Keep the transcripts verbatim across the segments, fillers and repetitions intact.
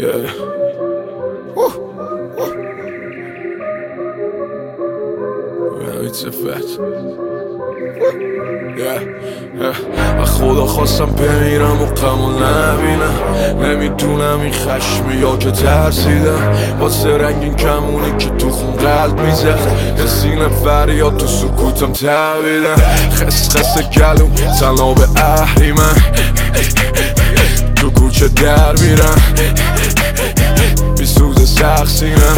Yeah. Woo. Woo. Yeah, it's a fact. از خدا خواستم بمیرم و غمو نبینم. نمیدونم این خشمه یا که ترسیدم واسه رنگین کمونی که تو خون قلب میزد. یه سینه فریاد تو سکوتم تبیدم. خس خس گلوم تنها به اهریمن تو کوچه در میرم بی سوز سخت سینم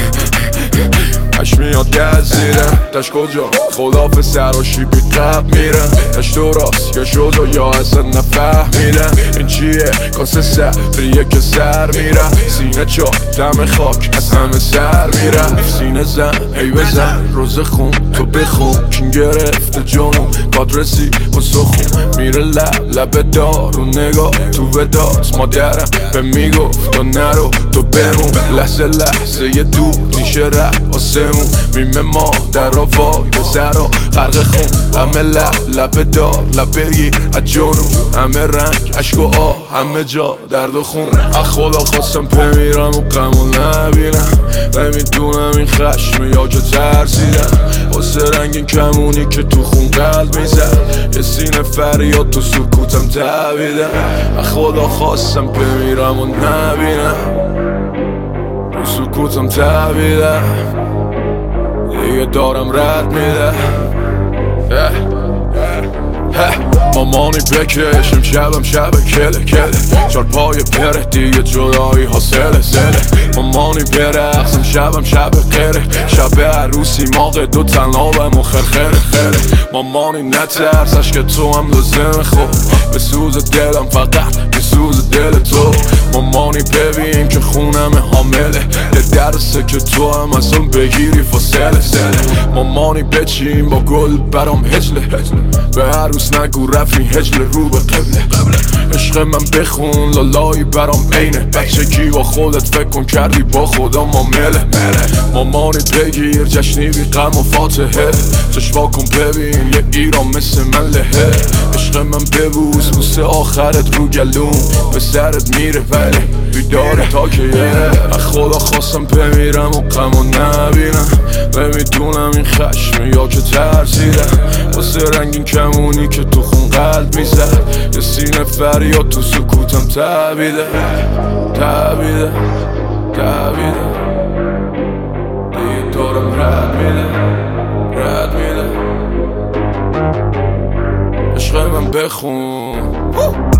اش میاد گزیدم. دشت کجا خداف سراشی بی قب میرم. دشت تو راست یا شد و یا اصلا نفهمیدم این چیه کاسه سفریه که سر میرم. سینه چا دم خاک از همه سر میرم. سینه زن هی بزن روز خون تو بخون کین گرفته جانو کادرسی و سخون میره لب لب دار و نگاه تو وداست مادرم به میگفت تو نرو تو بمون. لحظه لحظه یه دور نیشه رفت آسمون میمه ما در را وای به سرا غرق خون. همه لب لب دار لب بگیر از جانو همه رنگ عشق و آه همه جا درد و خون. از خدا خواستم بمیرم و غمو نبینم. نمیدونم این خشمه یا که ترسیدم واسه رنگین کمونی که تو خون قلب میزد. یه سینه فریاد تو سکوتم تبیدم. از خدا خواستم بمیرم و نبینم تو سکوتم تبیدم. دیگه دارم رد میده. مامانی بکشم شبم شب کله کله چار پای پره دیگه جدایی ها سله سله. مامانی برقصم شبم شب قره شب عروسی ماغ دو تنابم و خرخره خره. مامانی نترسش که تو هم لازم خوب به سوز دلم فقط به سوز دل تو. مامانی ببین که خونم حامله یه درسه که تو هم از اون بگیری فاصله سله. مامانی بچین با گل برام هجله به عروس نگو رفی هجله رو به قبله. عشق من بخون لالایی برام اینه بچگی با خودت فکر کن کردی با خدا معامله. مامانی بگیر جشنی بی غم و فاتحه چشوا کن ببین یه ایران مثل من لهه. عشق من ببوس بوسه آخرت رو گلوم به سرت میره ولی بیداره تا که یه. از خدا خواستم بمیرم و غمو نبینم. نمیدونم این خشمه یا که ترسیدم واسه رنگین کمونی که تو خون قلب میزد. یه سینه فریاد تو سکوتم تبیده تبیده تبیده. دیگه دارم رد میده رد میده. عشق من بخون